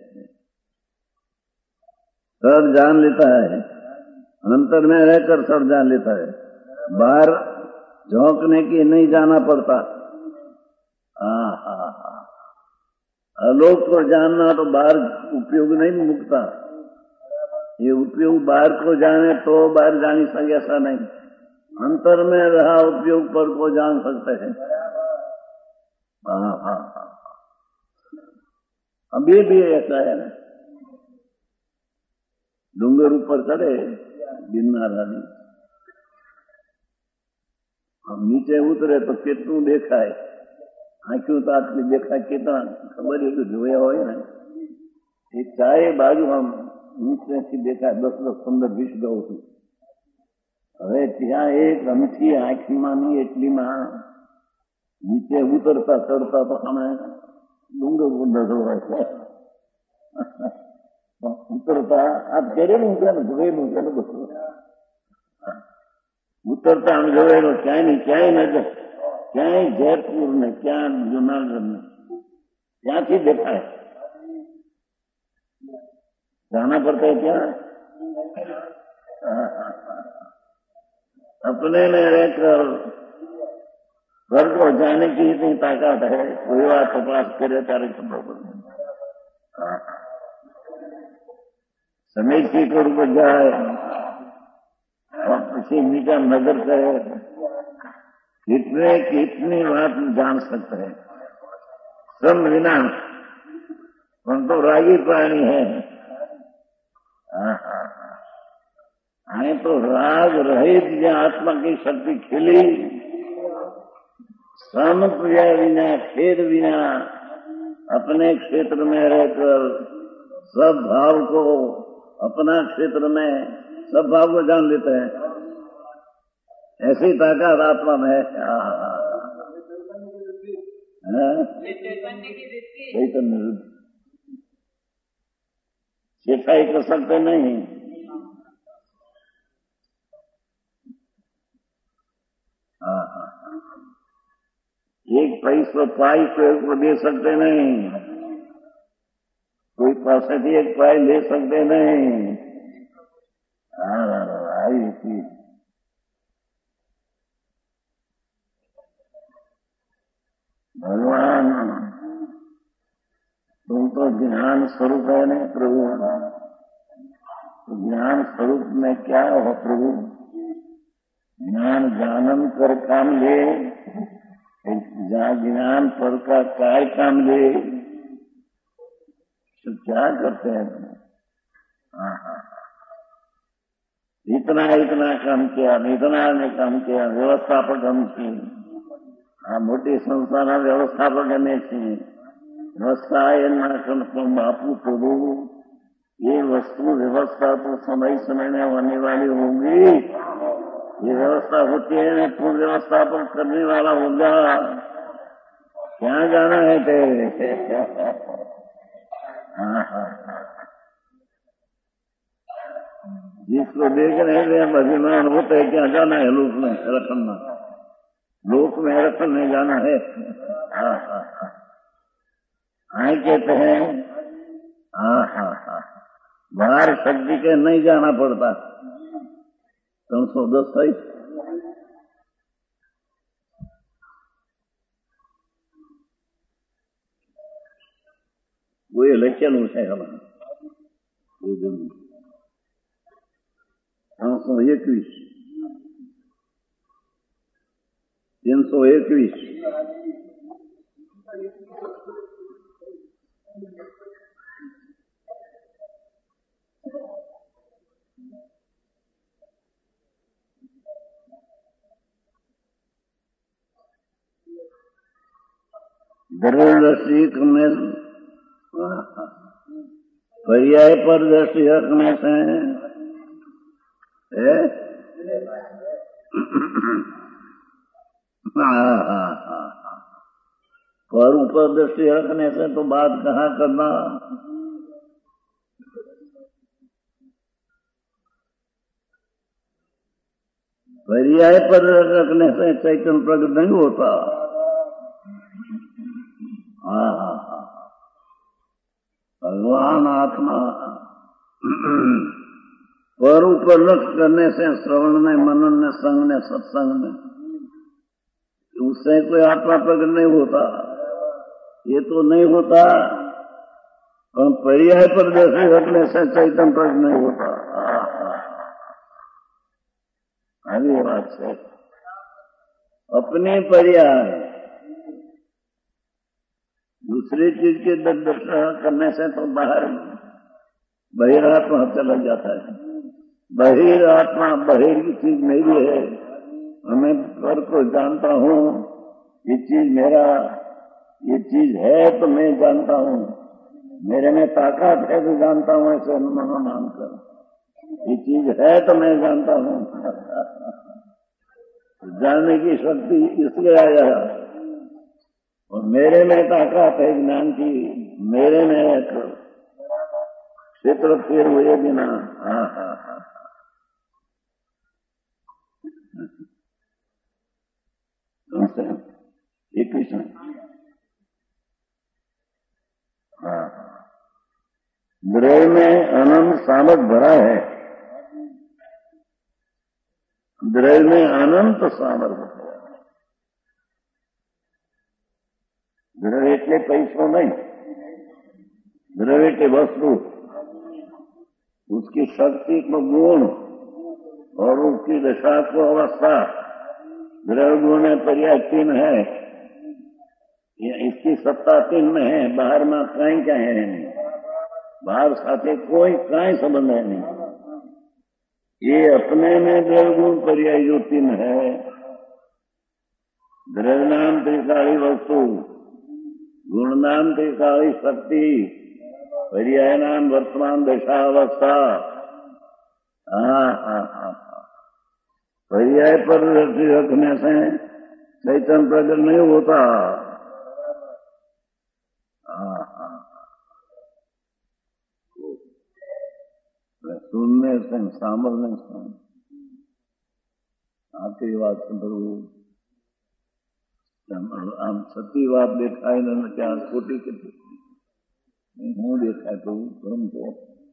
[SPEAKER 1] सब जान लेता है, अंतर में रहकर सब जान लेता है, बाहर झोंकने की नहीं जाना पड़ता। हाँ हाँ हाँ अलोक को जानना तो बाहर उपयोग नहीं मुकता, ये उपयोग बाहर को जाने तो बाहर जान सके ऐसा नहीं, अंतर में रहा उपयोग पर को जान सकते हैं। हाँ हाँ हाँ अभी भी ऐसा है ना, डूंगर ऊपर चढ़े गिरनार आदि, हम नीचे उतरे तो कितनू देखा है, आंखों तो आखिर देखा कितना खबर है कि जोया हो ना, ये चाहे बाजू हम नीचे થી देखा दस दस पंद्रह बीस गौ थी, હવે ત્યાં એક અમથી આંખમાંની એટલીમાં નીચે ઉતરતા ચડતા તો અમે ડુંગર ઉતરતો હોય ઉતરતા આ ઘરેલું છે ને જોયેલું છે ને બધું ઉતરતા આમ જોયેલું ક્યાંય નહીં ક્યાંય નજર ક્યાંય જયપુર ને ક્યાં જુનાગઢ ને ત્યાંથી દેખાય, जाना पड़ता है क्या। अपने में रहकर घर को जाने की इतनी ताकत है, कोई बात तपास करे तारे खबर समेत कर जाए और किसी मीठा नजर करे, कितने कितनी बात जान सकते हैं श्रम विना, हम तो रागी प्राणी है। आए तो राग रहित जो आत्मा की शक्ति खिली, श्रम क्रिया बिना खेद बिना अपने क्षेत्र में रहकर सब भाव को अपना क्षेत्र में सब भाव को जान लेते हैं, ऐसी ताकत आत्मा में है। चैतन्य सिखाई कर सकते नहीं, हाँ हाँ एक पैसा पाई को दे सकते नहीं, कोई पैसे भी एक पाई ले सकते नहीं। हाँ आई थी भगवान तुम तो ज्ञान स्वरूप है नहीं प्रभु, ज्ञान स्वरूप में क्या हो प्रभु, ज्ञान जानन कर काम ले, ज्ञान पर का काय काम ले, तो क्या करते हैं तुम। हाँ हाँ इतना इतना काम किया, इतना ने काम किया, व्यवस्थापक हम थी, हाँ मोटी संस्था व्यवस्थापक हमें थी, व्यवस्था न बापू प्रभु ये वस्तु व्यवस्था तो समय समय में होने वाली होगी, ये व्यवस्था होती है तो व्यवस्थापन करने वाला होगा, क्या जाना है तेरे। हाँ हाँ जिसको देख रहे थे अभिमान होता है, क्या जाना है लोक में रखना, लोक में रखने जाना है। हाँ हाँ हाँ आए कहते हैं हाँ हाँ हाँ बाहर शक्ति के नहीं जाना पड़ता, तीन सौ दस सही वो लक्षण है हमारा तीन सौ इक्कीस तीन सौ इक्कीस दृढ़ दृष्टि करने पर्याय पर दृष्टि रखने से पर ऊपर दृष्टि रखने से तो बात कहाँ करना। पर्याय पर रखने से चैतन्य प्रकट नहीं होता। हाँ हाँ हाँ भगवान आत्मा पर ऊपर लक्ष्य करने से श्रवण में, मनन में, संग में, सत्संग में, उससे कोई आत्मा प्रकट नहीं होता। ये तो नहीं होता, और पर्याय पर दृष्टि रखने से चैतन्य प्रकट नहीं होता। अभी बात से अपने पर्याय दूसरी चीज के दर्शन करने से तो बाहर बहिरात्मा चला जाता है। बहिरात्मा बहिर की चीज मेरी है, मैं पर को जानता हूँ, ये चीज मेरा, ये चीज है तो मैं जानता हूँ, मेरे में ताकत है तो जानता हूँ, ऐसे अनुमान मानकर ये चीज है तो मैं जानता हूँ। जानने की शक्ति इसलिए आया, और मेरे में ताकत है ज्ञान की, मेरे में एक क्षेत्र फिर हुए बिना। हाँ हाँ हाँ एक कृष्ण। हाँ द्रव्य में आनंद सामर्थ भरा है, द्रव्य में अनंत सामर्थ्य है। द्रव्य એટલે पैसों नहीं, द्रव्य के वस्तु, उसकी शक्ति को गुण और उसकी दशा को अवस्था। द्रव्य गुण में पर्याय तीन है, इसकी सत्ता तीन में है। बाहर में कहीं क्या है नहीं, बाहर साथे कोई कहीं संबंध है नहीं। ये अपने में द्रव्य गुण पर्याय जो तीन है, द्रव्य नाम त्रिकाली वस्तु, गुण नाम त्रिकाली शक्ति, पर्याय नाम वर्तमान दशावस्था। हाँ हाँ हाँ पर्याय पर दृष्टि रखने से चैतन्य प्रकट नहीं होता। हाँ हाँ सुनने से सामने से आखिरी बात प्रभु आम सती बात देखा है ना, क्या छोटी के हूँ देखा है प्रभु तुम तो।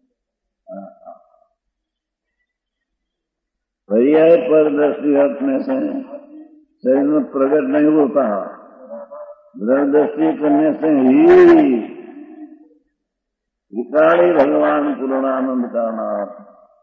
[SPEAKER 1] पर्याय पर दृष्टि रखने से शरीर में प्रकट नहीं होता, दृष्टि करने से ही विकारी भगवान पूर्णानंद का नाम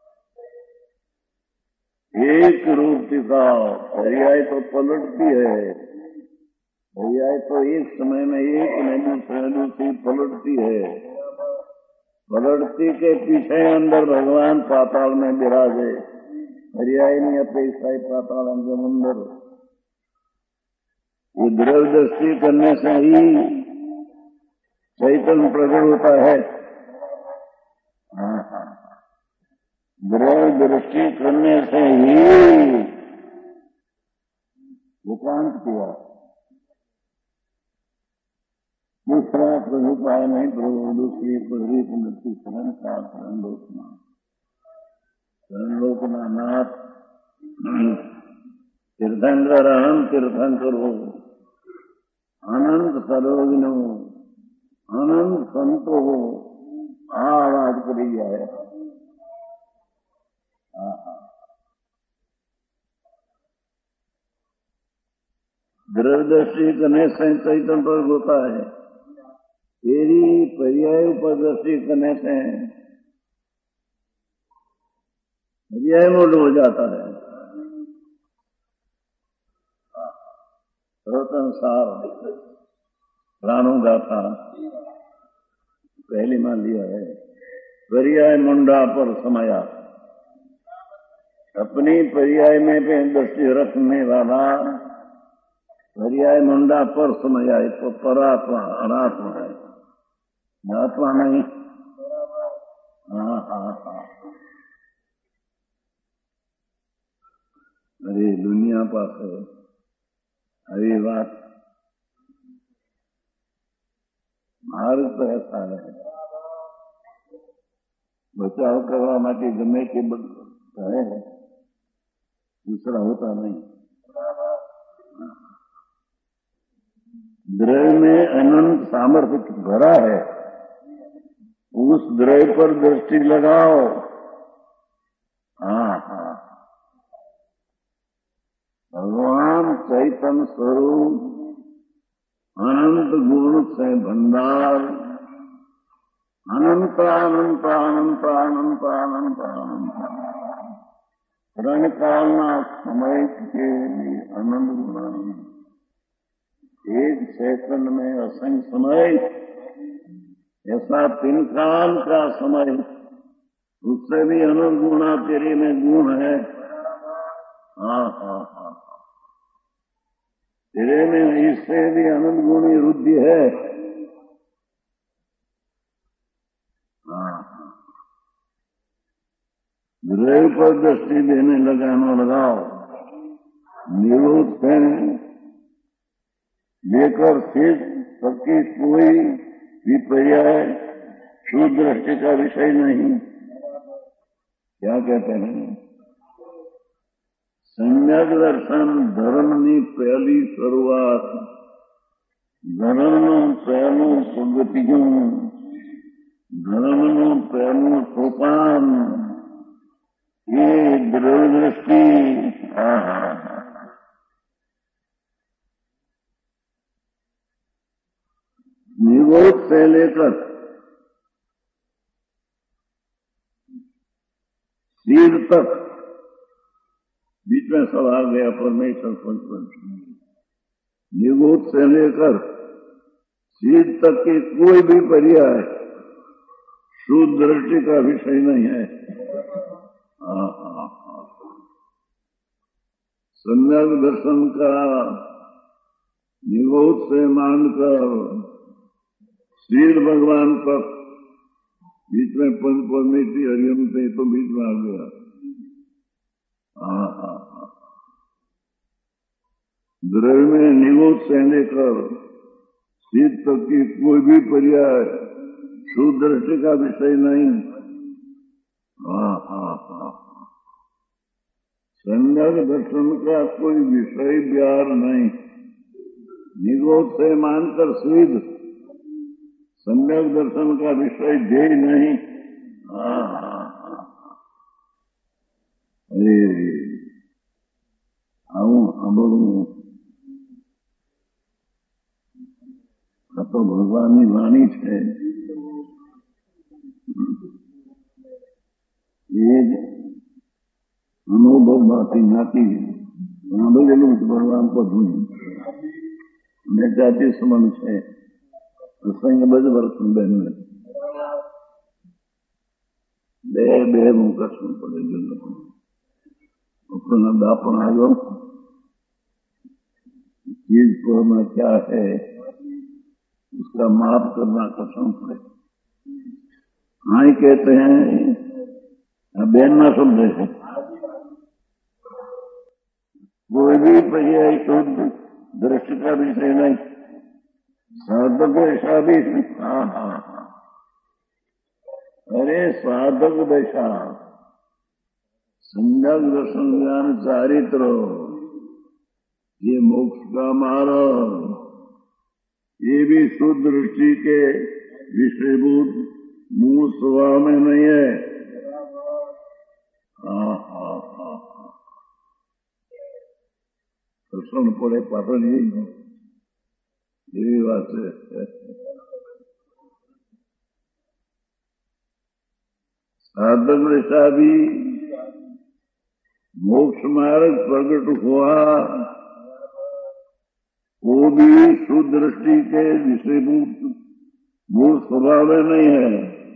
[SPEAKER 1] एक रूप दिखाओ। पर्याय तो पलटती है, पर्याय तो एक समय में एक नहीं दूसरे दूसरी पलटती है। पलटती के पीछे अंदर भगवान पाताल में विराजे, पर्याय नहीं अपेक्षा पाताल के अंदर। ये द्रव्य दृष्टि करने से ही चैतन्य प्रकट होता है। हाँ हाँ द्रव्य दृष्टि करने से ही एकांत किया, दूसरा कोई उपाय नहीं प्रभु। दूसरी कोई मृत्यु शरण का शरण लोकना, शरण लोकना नाथ तीर्थंकर अनंत तीर्थंकर हो, अनंत सरोगिनो, अनंत संतो हो। आवाज करी जाए। द्रव्य दृष्टि करने से चैतन्य प्रकट होता है, तेरी पर्याय पर दृष्टि करने से पर्याय मूल हो जाता है। सर्वसंसार प्राणों का था पहले मान लिया है। पर्याय मुंडा पर समाया, अपनी पर्याय में भी दृष्टि रखने वाला पर्याय मुंडा पर समय आए तो परात्मा अनात्मा है, आत्मा नहीं। हाँ हाँ हाँ। अरे दुनिया पास है अरे बात मार्ग तो ऐसा है, बचाव करवा માટે गमे के है, दूसरा होता नहीं। द्रव्य में अनंत सामर्थ्य भरा है, उस द्रव्य पर दृष्टि लगाओ। हाँ हाँ, भगवान चैतन्य स्वरूप अनंत गुण से भंडार, अनंत अनंत अनंत अनंत अनंत अनंत रण कालना समय के लिए अनंत गुण, एक सेकंड में असंख्य समय, ऐसा तीन काल का समय, उससे भी अनंत गुणा तेरे में गुण है। हाँ हाँ हाँ, तेरे में इससे भी अनंत गुणी रुद्धि है। हाँ, द्रव्य पर दृष्टि देने लगाना लगाओ, निरोध लेकर सिर्फ सबकी कोई भी पर्याय शुद्ध दृष्टि का विषय नहीं। क्या कहते हैं? सम्यक दर्शन धर्मनी पहली शुरुआत, धर्मનું પહેલું પગથિયું, ધર્મનું પહેલું સોપાન ये द्रव्य दृष्टि। निरोध से लेकर सिर तक बीच में सब आ गया परमेश्वर पंचपंच। निरोध से लेकर सिर तक के कोई भी पर्याय शुद्ध दृष्टि का विषय नहीं है। हाँ हाँ हाँ, सम्यक दर्शन का निरोध से मानकर श्रील भगवान तक, बीच में पंच परमेश्वरी हरियम से तो बीच में आ गया। हाँ हाँ हाँ, द्रव्य में निरोध से लेकर शीत तक की कोई भी पर्याय शुद्ध दृष्टि का विषय नहीं। हाँ हाँ हाँ, सम्यक दर्शन का कोई विषय व्यार नहीं, निरोध से मानकर सिद्ध, सम्यक दर्शन का विषय ध्येय नहीं। हाँ हाँ हाँ, अरे आऊं સાંભળવું આ તો ભગવાનની વાણી છે, એ જ અનુભવ માંથી નાખી સાંભળેલું ભગવાન બધું ને જાતિ સંબંધ છે। પ્રસંગ બધ વર્ષ બેન બે બે હું કશું પડે अपना दापन आयो चीज पर में क्या है उसका माप करना कसम पड़े। आई कहते हैं बेन ना समझे है, कोई भी पर्याय शुद्ध दृष्टि का विषय नहीं, साधक दशा भी। हाँ हाँ हाँ, अरे साधक दशा, सम्यक दर्शन ज्ञान चारित्र, ये मोक्ष का मार्ग, ये भी शुद्ध दृष्टि के विषयभूत मूल स्वभाव में नहीं है। हाँ हाँ हाँ, दर्शन पड़े पाटन ये बात है। साधक दशा भी मोक्ष मार्ग प्रकट हुआ, वो भी शुद्ध दृष्टि के विषयभूत मूल स्वभाव में नहीं है।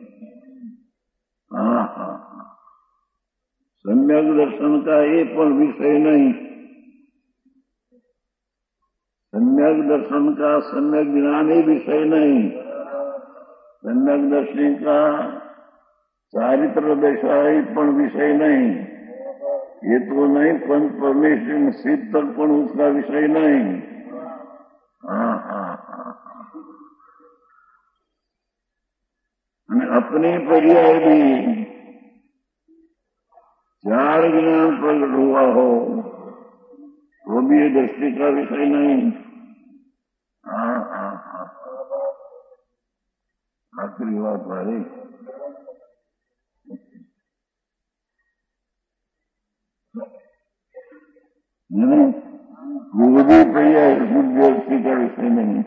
[SPEAKER 1] हाँ हाँ, सम्यक दर्शन का ये पर विषय नहीं, सम्यक दर्शन का सम्यक ज्ञान ही विषय नहीं, सम्यक दर्शन का चारित्र दशा ही पण विषय नहीं, ये तो नहीं पंच परमेश्वर सिद्ध तक पण उसका विषय नहीं। हाँ हाँ हाँ हाँ अपनी पर्याय भी चार ज्ञान प्रकट हुआ हो वो भी ये दृष्टि का विषय नहीं। हाँ हाँ हाँ आखिरी बात भाई वो भी पर्याय दृष्टि का विषय नहीं।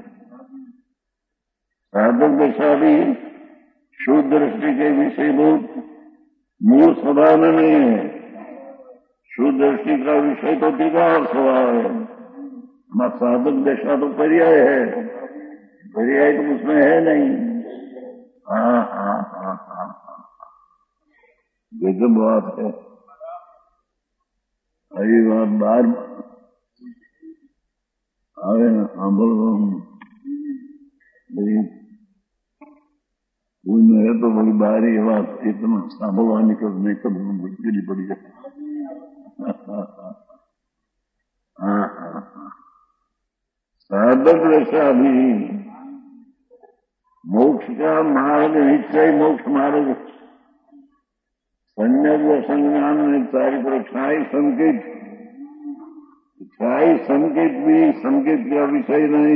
[SPEAKER 1] साधक दशा भी शुद्ध दृष्टि के विषय बहुत मूल स्वभाव में नहीं है। शुद्ध दृष्टि का विषय तो दिगार स्वभाव है, मत साधक दशा तो पर्याय है, पर्याय तो उसमें है नहीं। हाँ हाँ हाँ हाँ हाँ गजब बात है। अभी बात बार आवे ना आंबल में है तो बड़ी बारी बात इतना सांभलवा निकल नहीं कर मुश्किल पड़ी जाए। हाँ हाँ हाँ साधक दशा भी मोक्ष का मार्ग निश्चय मोक्ष मार्ग सम्यक दर्शन ज्ञान में चारित्र छाई संकेत छाई संकेत भी संकेत का विषय नहीं।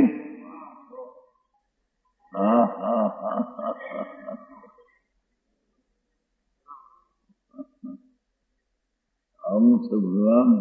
[SPEAKER 1] हाँ हाँ हाँ हाँ हाँ हम सब भगवान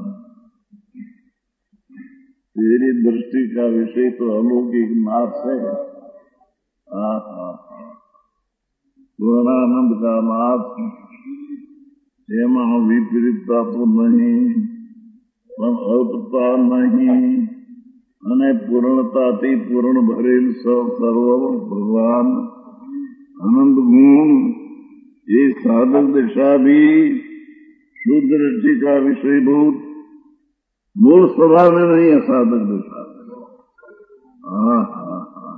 [SPEAKER 1] तेरी दृष्टि का विषय तो अलौकिक नाथ है। हाँ हाँ हाँ पूर्णानंद का नाथ हेमा विपरीतता तो नहीं, अल्पता नहीं, अने पूर्णता थी पूर्ण भरेल सब सर्व भगवान आनंद गुण। ये साधक दिशा भी शुद्ध दृष्टि का विषय बहुत मूल स्वभाव में नहीं है। साधक दिशा हाँ हाँ हाँ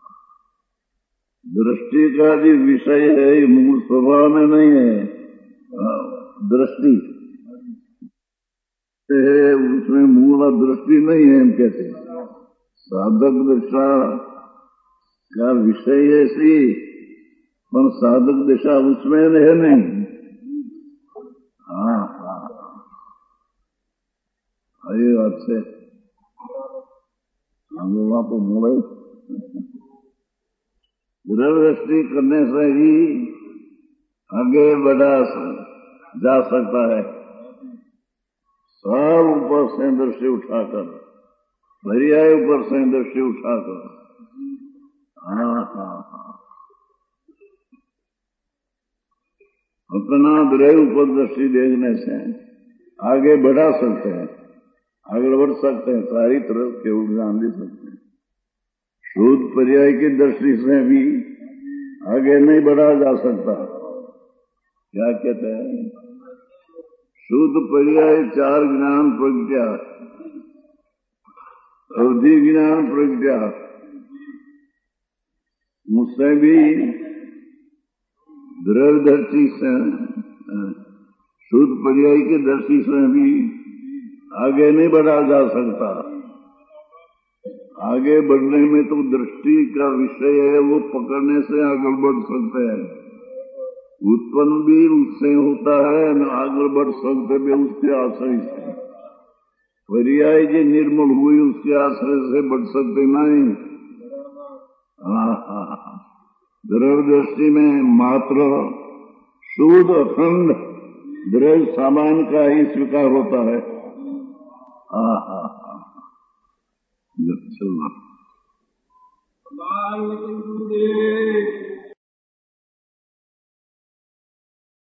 [SPEAKER 1] दृष्टि का भी विषय है, मूल स्वभाव में नहीं है। दृष्टि है उसमें मूल दृष्टि नहीं है। हम कहते हैं साधक दिशा का विषय ऐसी पर साधक दिशा उसमें है नहीं। हाँ हाँ ये बात से हम लोगों को मोड़े दृष्टि करने से ही आगे बढ़ा जा सकता है। सब ऊपर से दृष्टि उठाकर भरियाए ऊपर से दृष्टि उठाकर हाँ हाँ हाँ अपना दृढ़ ऊपर दृष्टि देखने से आगे बढ़ा सकते हैं, आगे बढ़ सकते हैं, सारी तरफ के उद्यान दे सकते हैं। शुद्ध पर्याय की दृष्टि से भी आगे नहीं बढ़ा जा सकता। क्या कहते हैं शुद्ध पर्याय चार ज्ञान प्रज्ञा अवधि ज्ञान प्रज्ञा मुझसे भी दृढ़ दृष्टि से शुद्ध पर्याय की दृष्टि से भी आगे नहीं बढ़ा जा सकता। आगे बढ़ने में तो दृष्टि का विषय है, वो पकड़ने से आगे बढ़ सकते हैं। उत्पन्न भी उससे होता है न आगे बढ़ सकते भी उसके आश्रय से। पर्याय जो निर्मल हुई उसके आश्रय से बढ़ सकते नहीं। हाँ हाँ दृढ़ दृष्टि में मात्र शुद्ध अखंड दृढ़ सामान का ही स्वीकार होता है। हाँ हाँ हाँ चलना